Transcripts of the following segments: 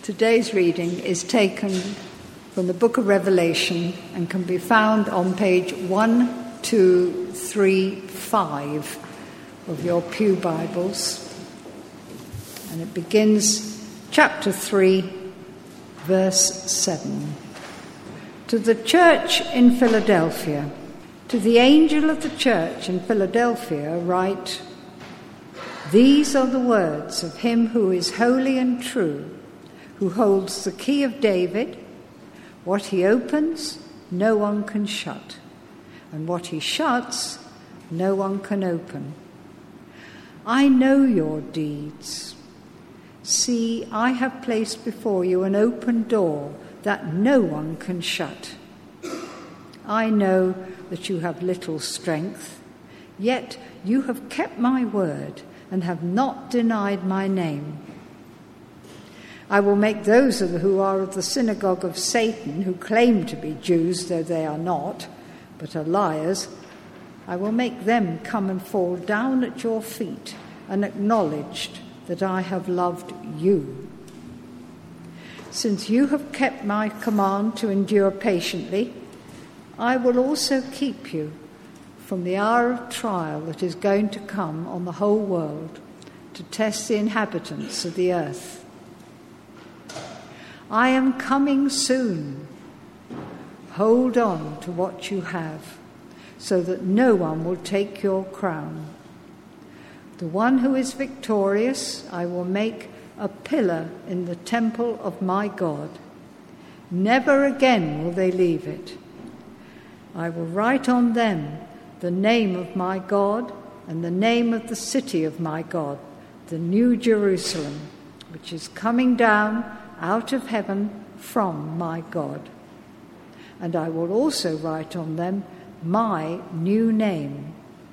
Today's reading is taken from the book of Revelation and can be found on page 1235 of your Pew Bibles. And it begins chapter 3, verse 7. To the church in Philadelphia, to the angel of the church in Philadelphia write, "These are the words of him who is holy and true, who holds the key of David. What he opens, no one can shut, and what he shuts, no one can open. I know your deeds. See, I have placed before you an open door that no one can shut. I know that you have little strength, yet you have kept my word and have not denied my name. I will make those who are of the synagogue of Satan, who claim to be Jews, though they are not, but are liars, I will make them come and fall down at your feet and acknowledge that I have loved you. Since you have kept my command to endure patiently, I will also keep you from the hour of trial that is going to come on the whole world to test the inhabitants of the earth. I am coming soon. Hold on to what you have, so that no one will take your crown. The one who is victorious I will make a pillar in the temple of my God. Never again will they leave it. I will write on them the name of my God and the name of the city of my God, the New Jerusalem, which is coming down out of heaven from my God. And I will also write on them my new name.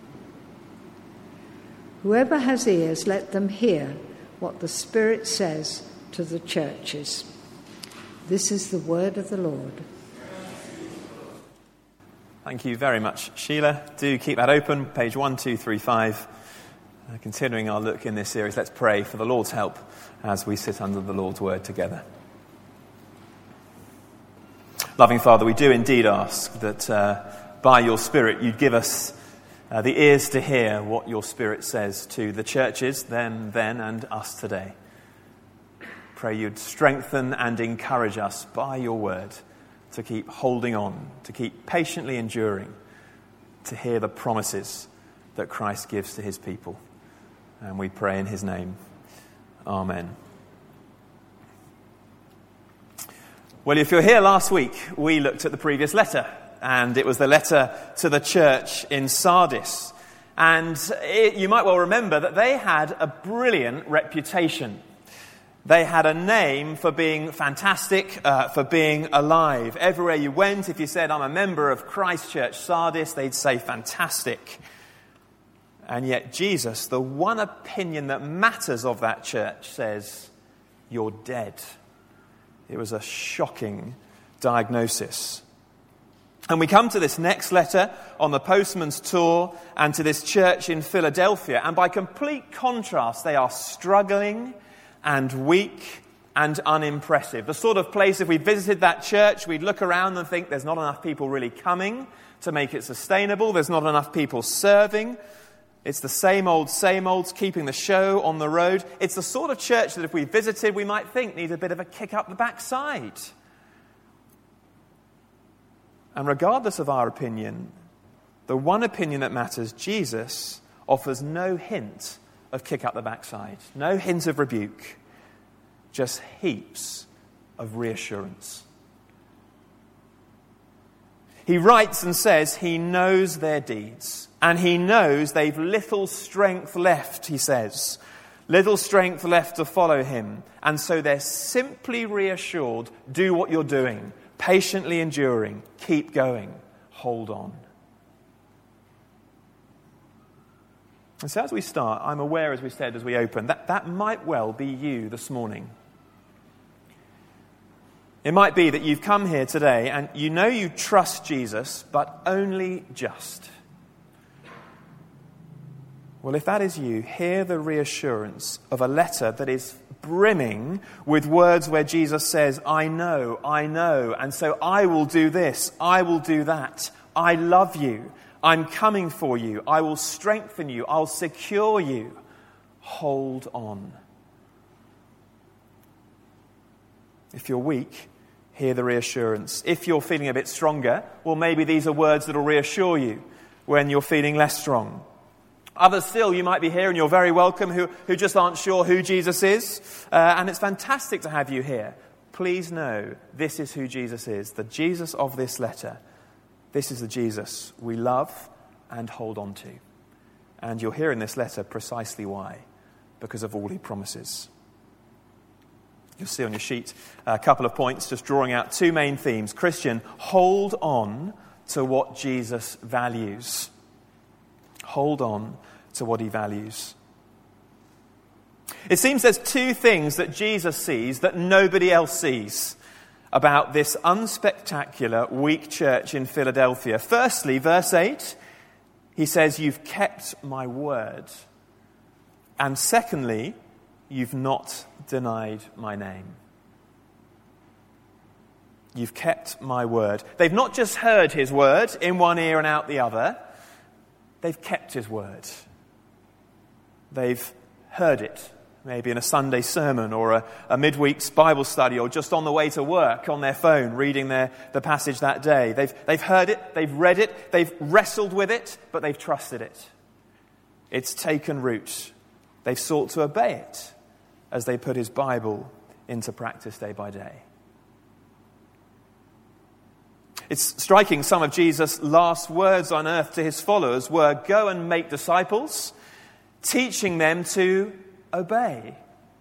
Whoever has ears, let them hear what the Spirit says to the churches." This is the word of the Lord. Thank you very much, Sheila. Do keep that open, page 1235. Continuing our look in this series, let's pray for the Lord's help as we sit under the Lord's word together. Loving Father, we do indeed ask that by your Spirit you'd give us the ears to hear what your Spirit says to the churches then, and us today. Pray you'd strengthen and encourage us by your word to keep holding on, to keep patiently enduring, to hear the promises that Christ gives to his people. And we pray in his name. Amen. Well, if you're here last week, we looked at the previous letter, and it was the letter to the church in Sardis. And you might well remember that they had a brilliant reputation. They had a name for being fantastic, for being alive. Everywhere you went, if you said, "I'm a member of Christ Church Sardis," they'd say fantastic. And yet Jesus, the one opinion that matters of that church, says, "You're dead." It was a shocking diagnosis. And we come to this next letter on the postman's tour and to this church in Philadelphia. And by complete contrast, they are struggling and weak and unimpressive. The sort of place, if we visited that church, we'd look around and think there's not enough people really coming to make it sustainable. There's not enough people serving. It's the same old, keeping the show on the road. It's the sort of church that if we visited, we might think needs a bit of a kick up the backside. And regardless of our opinion, the one opinion that matters, Jesus, offers no hint of kick up the backside, no hint of rebuke, just heaps of reassurance. He writes and says he knows their deeds, and he knows they've little strength left, he says. Little strength left to follow him. And so they're simply reassured, do what you're doing, patiently enduring, keep going, hold on. And so as we start, I'm aware, as we said, as we open, that might well be you this morning. It might be that you've come here today and you know you trust Jesus, but only just. Well, if that is you, hear the reassurance of a letter that is brimming with words where Jesus says, I know, and so I will do this, I will do that, I love you, I'm coming for you, I will strengthen you, I'll secure you. Hold on. If you're weak, hear the reassurance. If you're feeling a bit stronger, well, maybe these are words that will reassure you when you're feeling less strong. Others still, you might be here, and you're very welcome, who just aren't sure who Jesus is. And it's fantastic to have you here. Please know this is who Jesus is, the Jesus of this letter. This is the Jesus we love and hold on to. And you'll hear in this letter precisely why, because of all he promises. You'll see on your sheet a couple of points, just drawing out two main themes. Christian, hold on to what Jesus values. Hold on to what he values. It seems there's two things that Jesus sees that nobody else sees about this unspectacular, weak church in Philadelphia. Firstly, verse 8, he says, you've kept my word. And secondly, you've not denied my name. You've kept my word. They've not just heard his word in one ear and out the other. They've kept his word. They've heard it, maybe in a Sunday sermon or a midweek's Bible study, or just on the way to work on their phone, reading the passage that day. They've heard it, they've read it, they've wrestled with it, but they've trusted it. It's taken root. They've sought to obey it as they put his Bible into practice day by day. It's striking, some of Jesus' last words on earth to his followers were, go and make disciples, teaching them to obey.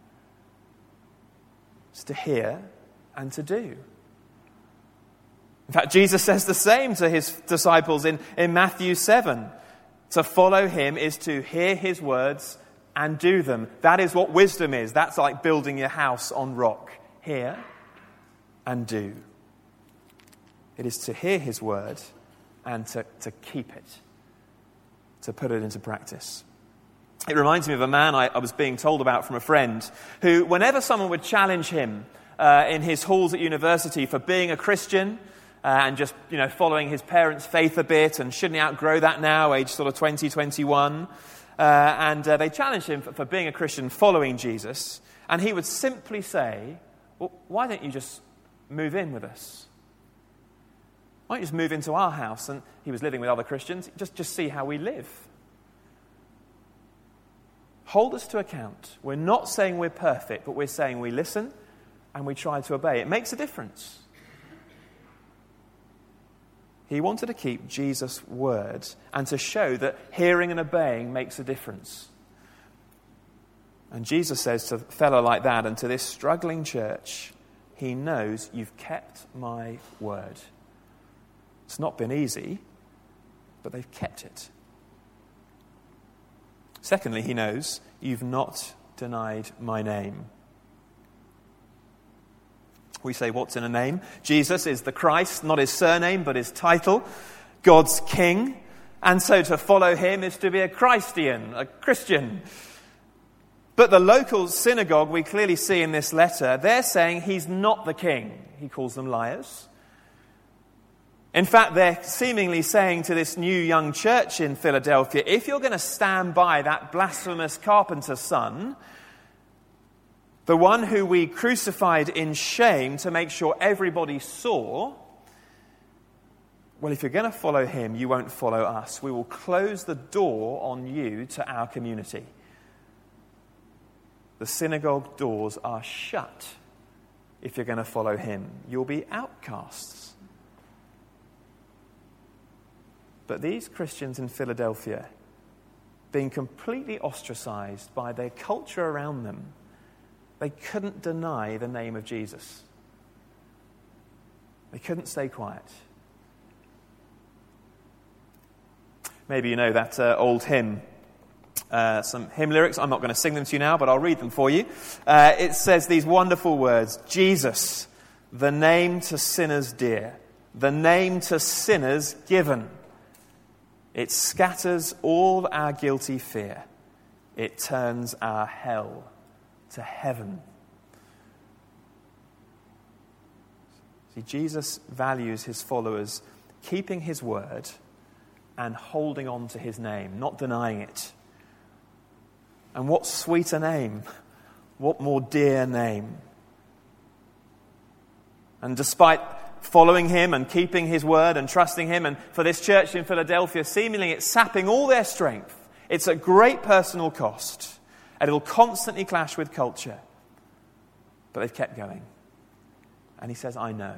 It's to hear and to do. In fact, Jesus says the same to his disciples in Matthew 7. To follow him is to hear his words and do them. That is what wisdom is. That's like building your house on rock. Hear and do. It is to hear his word and to keep it, to put it into practice. It reminds me of a man I was being told about from a friend who, whenever someone would challenge him in his halls at university for being a Christian and just, following his parents' faith a bit, and shouldn't he outgrow that now, age sort of 20, 21, and they challenged him for being a Christian, following Jesus, and he would simply say, well, why don't you just move in with us? Why don't you just move into our house? And he was living with other Christians. Just see how we live. Hold us to account. We're not saying we're perfect, but we're saying we listen and we try to obey. It makes a difference. He wanted to keep Jesus' word and to show that hearing and obeying makes a difference. And Jesus says to a fellow like that and to this struggling church, he knows you've kept my word. It's not been easy, but they've kept it. Secondly, he knows you've not denied my name. We say, what's in a name? Jesus is the Christ, not his surname, but his title, God's King. And so to follow him is to be a Christian, a Christian. But the local synagogue, we clearly see in this letter, they're saying he's not the king. He calls them liars. In fact, they're seemingly saying to this new young church in Philadelphia, if you're going to stand by that blasphemous carpenter's son, the one who we crucified in shame to make sure everybody saw, well, if you're going to follow him, you won't follow us. We will close the door on you to our community. The synagogue doors are shut if you're going to follow him. You'll be outcasts. But these Christians in Philadelphia, being completely ostracized by their culture around them, they couldn't deny the name of Jesus. They couldn't stay quiet. Maybe you know that old hymn, some hymn lyrics. I'm not going to sing them to you now, but I'll read them for you. It says these wonderful words, Jesus, the name to sinners dear, the name to sinners given. It scatters all our guilty fear. It turns our hell to heaven See, Jesus values his followers keeping his word and holding on to his name, not denying it. And what sweeter name, what more dear name. And despite following him and keeping his word and trusting him, and for this church in Philadelphia, seemingly it's sapping all their strength. It's at great personal cost, and it'll constantly clash with culture. But they've kept going. And he says, I know.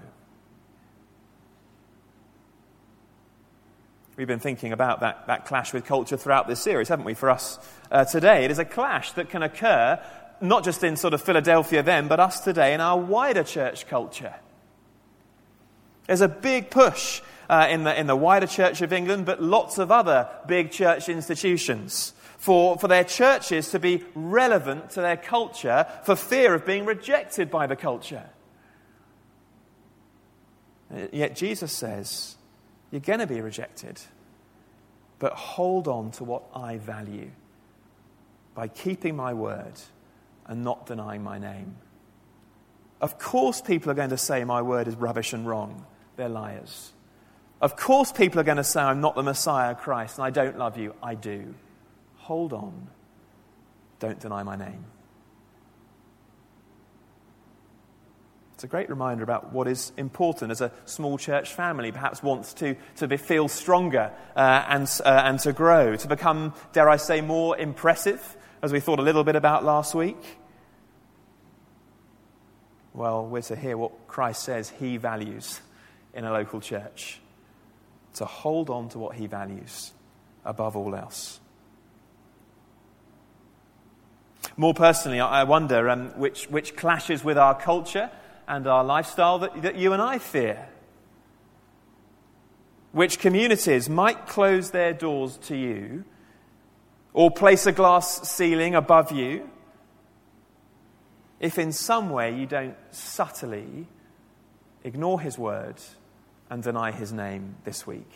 We've been thinking about that clash with culture throughout this series, haven't we, for us today? It is a clash that can occur, not just in sort of Philadelphia then, but us today in our wider church culture. There's a big push in the wider Church of England, but lots of other big church institutions for their churches to be relevant to their culture for fear of being rejected by the culture. Yet Jesus says, you're going to be rejected, but hold on to what I value by keeping my word and not denying my name. Of course people are going to say my word is rubbish and wrong. They're liars. Of course people are going to say I'm not the Messiah, Christ, and I don't love you. I do. Hold on. Don't deny my name. It's a great reminder about what is important as a small church family perhaps wants to feel stronger and to grow, to become, dare I say, more impressive, as we thought a little bit about last week. Well, we're to hear what Christ says he values in a local church, to hold on to what he values above all else. More personally, I wonder which clashes with our culture and our lifestyle that you and I fear. Which communities might close their doors to you or place a glass ceiling above you if in some way you don't subtly ignore his word and deny his name this week.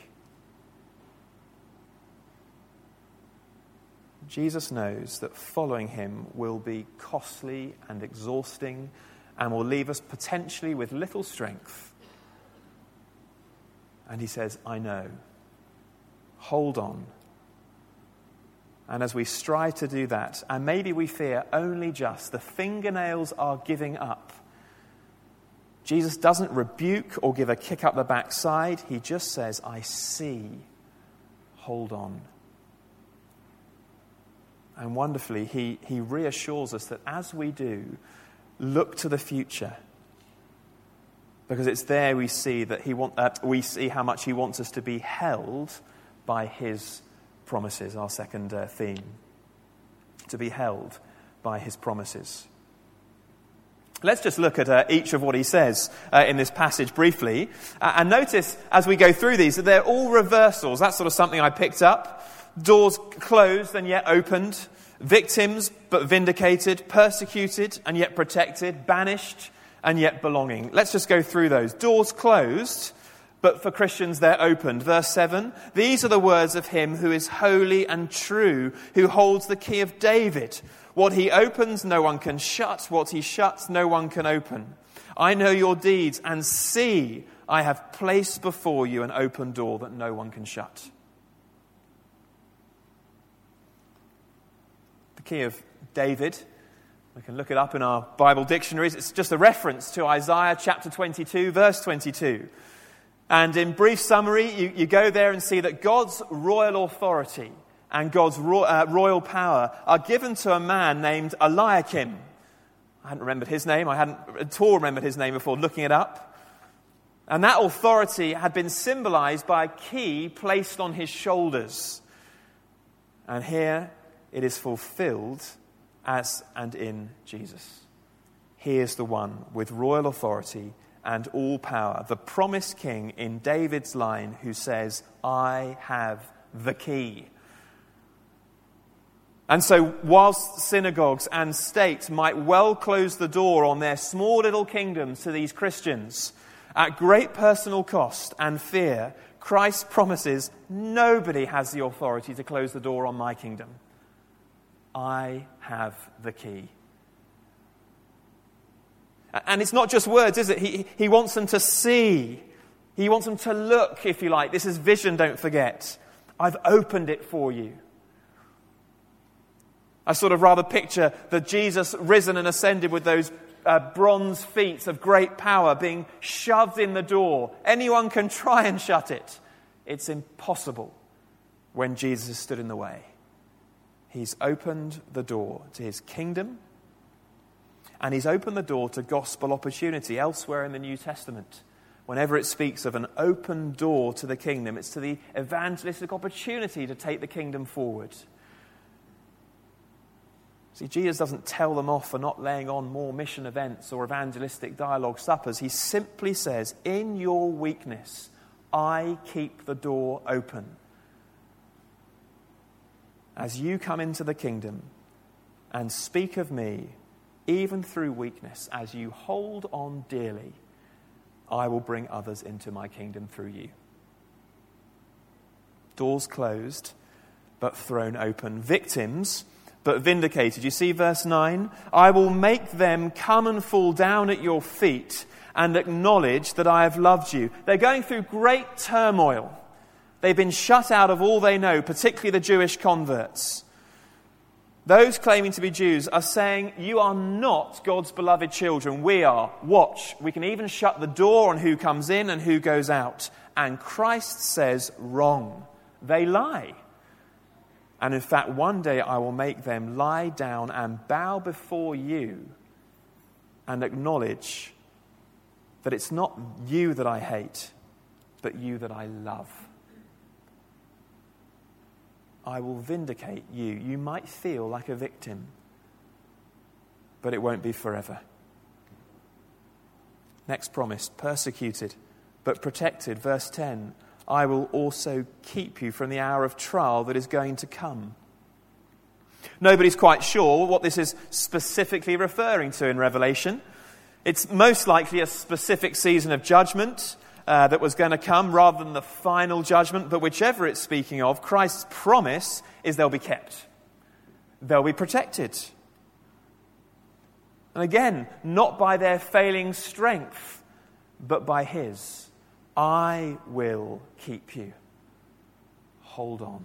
Jesus knows that following him will be costly and exhausting and will leave us potentially with little strength. And he says, I know. Hold on. And as we strive to do that, and maybe we fear only just the fingernails are giving up, Jesus doesn't rebuke or give a kick up the backside. He just says, I see. Hold on. And wonderfully, he reassures us that as we do, look to the future. Because it's there we see that we see how much he wants us to be held by his promises, our second theme. To be held by his promises. Let's just look at each of what he says in this passage briefly. And notice as we go through these that they're all reversals. That's sort of something I picked up. Doors closed and yet opened. Victims but vindicated. Persecuted and yet protected. Banished and yet belonging. Let's just go through those. Doors closed, but for Christians they're opened. Verse 7, these are the words of him who is holy and true, who holds the key of David. What he opens, no one can shut. What he shuts, no one can open. I know your deeds, and see, I have placed before you an open door that no one can shut. The key of David, we can look it up in our Bible dictionaries. It's just a reference to Isaiah chapter 22, verse 22. And in brief summary, you go there and see that God's royal authority and God's royal power are given to a man named Eliakim. I hadn't remembered his name. I hadn't at all remembered his name before looking it up. And that authority had been symbolized by a key placed on his shoulders. And here it is fulfilled as and in Jesus. He is the one with royal authority and all power, the promised king in David's line who says, I have the key. And so whilst synagogues and states might well close the door on their small little kingdoms to these Christians, at great personal cost and fear, Christ promises nobody has the authority to close the door on my kingdom. I have the key. And it's not just words, is it? He wants them to see. He wants them to look, if you like. This is vision, don't forget. I've opened it for you. I sort of rather picture the Jesus risen and ascended with those bronze feet of great power being shoved in the door. Anyone can try and shut it. It's impossible when Jesus has stood in the way. He's opened the door to his kingdom, and he's opened the door to gospel opportunity. Elsewhere in the New Testament, whenever it speaks of an open door to the kingdom, it's to the evangelistic opportunity to take the kingdom forward. See, Jesus doesn't tell them off for not laying on more mission events or evangelistic dialogue suppers. He simply says, in your weakness, I keep the door open. As you come into the kingdom and speak of me, even through weakness, as you hold on dearly, I will bring others into my kingdom through you. Doors closed, but thrown open. Victims, but vindicated. You see verse 9? I will make them come and fall down at your feet and acknowledge that I have loved you. They're going through great turmoil. They've been shut out of all they know, particularly the Jewish converts. Those claiming to be Jews are saying, you are not God's beloved children. We are. Watch. We can even shut the door on who comes in and who goes out. And Christ says, wrong. They lie. And in fact, one day I will make them lie down and bow before you and acknowledge that it's not you that I hate, but you that I love. I will vindicate you. You might feel like a victim, but it won't be forever. Next promise, persecuted but protected. Verse 10, I will also keep you from the hour of trial that is going to come. Nobody's quite sure what this is specifically referring to in Revelation. It's most likely a specific season of judgment that was going to come rather than the final judgment. But whichever it's speaking of, Christ's promise is they'll be kept. They'll be protected. And again, not by their failing strength, but by his. I will keep you. Hold on.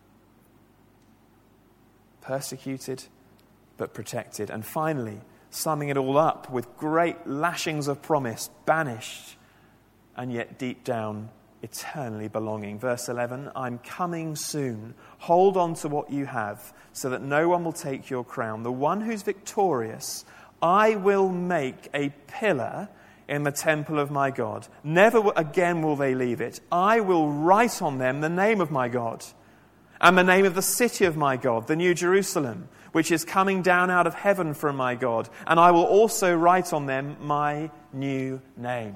Persecuted, but protected. And finally, summing it all up with great lashings of promise, banished, and yet deep down, eternally belonging. Verse 11, I'm coming soon. Hold on to what you have, so that no one will take your crown. The one who's victorious, I will make a pillar in the temple of my God. Never again will they leave it. I will write on them the name of my God, and the name of the city of my God, the New Jerusalem, which is coming down out of heaven from my God. And I will also write on them my new name.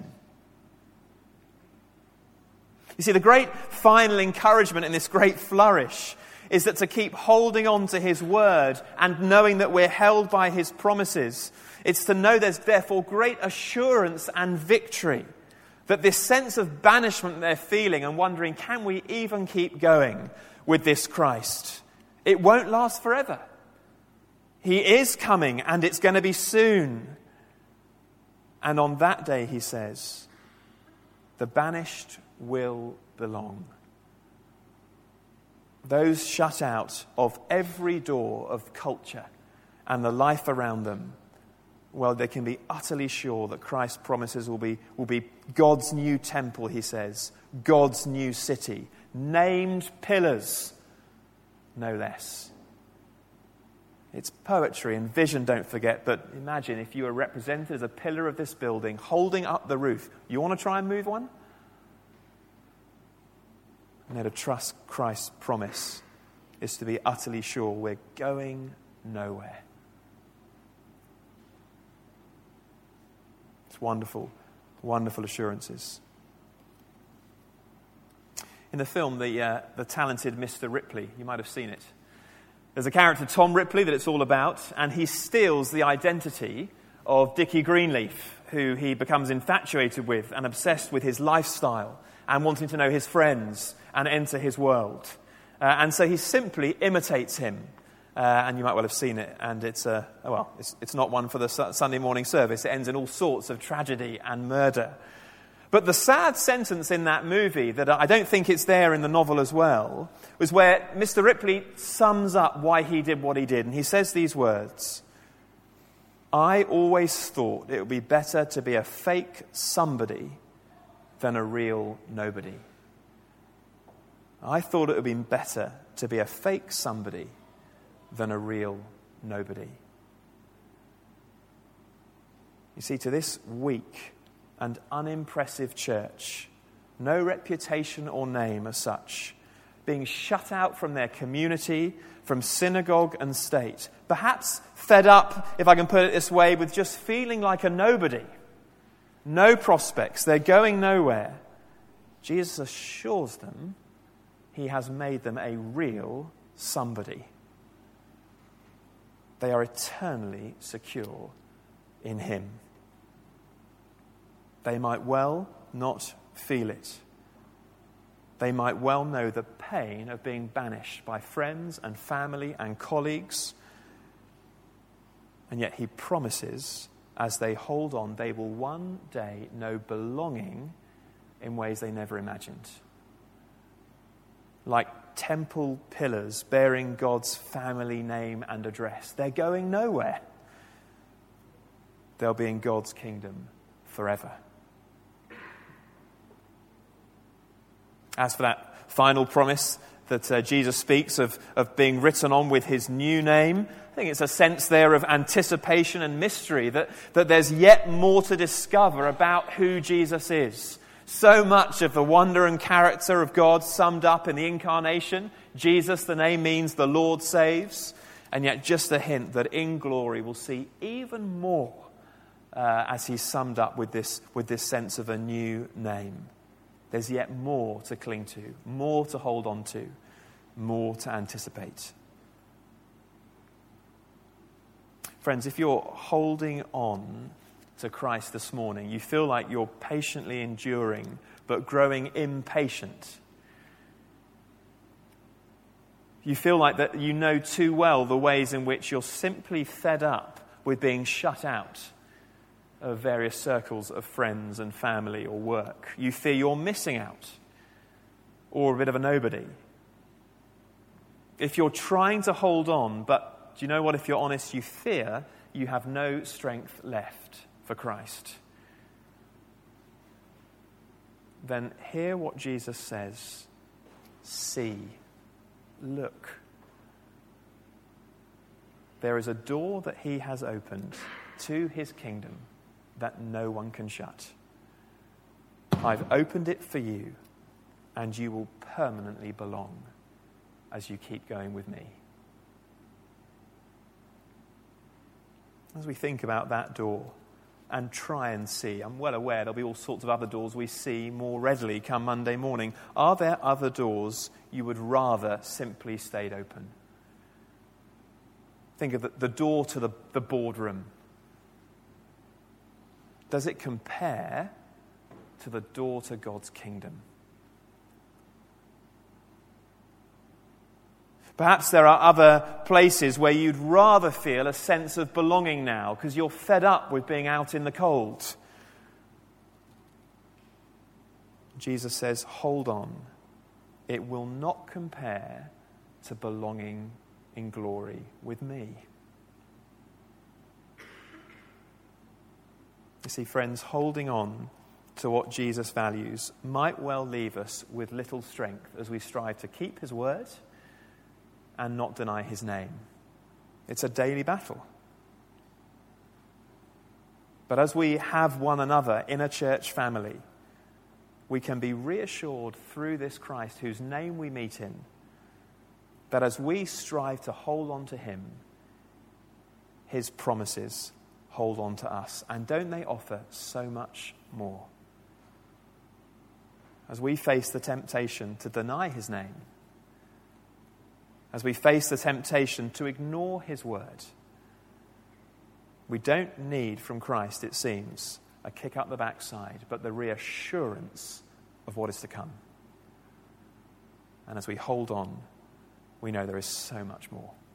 You see, the great final encouragement in this great flourish is that to keep holding on to his word and knowing that we're held by his promises, it's to know there's therefore great assurance and victory. That this sense of banishment they're feeling and wondering, can we even keep going with this Christ? It won't last forever. He is coming, and it's going to be soon. And on that day, he says, the banished will belong. Those shut out of every door of culture and the life around them, well, they can be utterly sure that Christ's promises will be God's new temple, he says, God's new city, named pillars, no less. It's poetry and vision, don't forget, but imagine if you were represented as a pillar of this building, holding up the roof. You want to try and move one? And to trust Christ's promise is to be utterly sure we're going nowhere. It's wonderful, wonderful assurances. In the film, the talented Mr. Ripley, you might have seen it. There's a character, Tom Ripley, that it's all about, and he steals the identity of Dickie Greenleaf, who he becomes infatuated with and obsessed with his lifestyle and wanting to know his friends and enter his world. And so he simply imitates him and you might well have seen it, and it's not one for the Sunday morning service. It ends in all sorts of tragedy and murder. But the sad sentence in that movie, that I don't think it's there in the novel as well, was where Mr. Ripley sums up why he did what he did. And he says these words: "I always thought it would be better to be a fake somebody than a real nobody. I thought it would be better to be a fake somebody than a real nobody." You see, to this weak and unimpressive church, no reputation or name as such, being shut out from their community, from synagogue and state, perhaps fed up, if I can put it this way, with just feeling like a nobody, no prospects, they're going nowhere, Jesus assures them he has made them a real somebody. They are eternally secure in him. They might well not feel it. They might well know the pain of being banished by friends and family and colleagues. And yet he promises, as they hold on, they will one day know belonging in ways they never imagined. Like temple pillars bearing God's family name and address. They're going nowhere. They'll be in God's kingdom forever. As for that final promise that Jesus speaks of being written on with his new name, I think it's a sense there of anticipation and mystery, that there's yet more to discover about who Jesus is. So much of the wonder and character of God summed up in the incarnation. Jesus, the name, means the Lord saves. And yet just a hint that in glory we'll see even more as he's summed up with this sense of a new name. There's yet more to cling to, more to hold on to, more to anticipate. Friends, if you're holding on to Christ this morning, you feel like you're patiently enduring but growing impatient. You feel like that you know too well the ways in which you're simply fed up with being shut out of various circles of friends and family or work. You fear you're missing out or a bit of a nobody. If you're trying to hold on, but do you know what? If you're honest, you fear you have no strength left for Christ. Then hear what Jesus says. See, look. There is a door that he has opened to his kingdom that no one can shut. I've opened it for you, and you will permanently belong as you keep going with me. As we think about that door and try and see, I'm well aware there'll be all sorts of other doors we see more readily come Monday morning. Are there other doors you would rather simply stayed open? Think of the door to the boardroom. Does it compare to the door to God's kingdom? Perhaps there are other places where you'd rather feel a sense of belonging now because you're fed up with being out in the cold. Jesus says, hold on. It will not compare to belonging in glory with me. You see, friends, holding on to what Jesus values might well leave us with little strength as we strive to keep his word and not deny his name. It's a daily battle. But as we have one another in a church family, we can be reassured through this Christ whose name we meet in, that as we strive to hold on to him, his promises hold on to us. And don't they offer so much more? As we face the temptation to deny his name, as we face the temptation to ignore his word, we don't need from Christ, it seems, a kick up the backside, but the reassurance of what is to come. And as we hold on, we know there is so much more.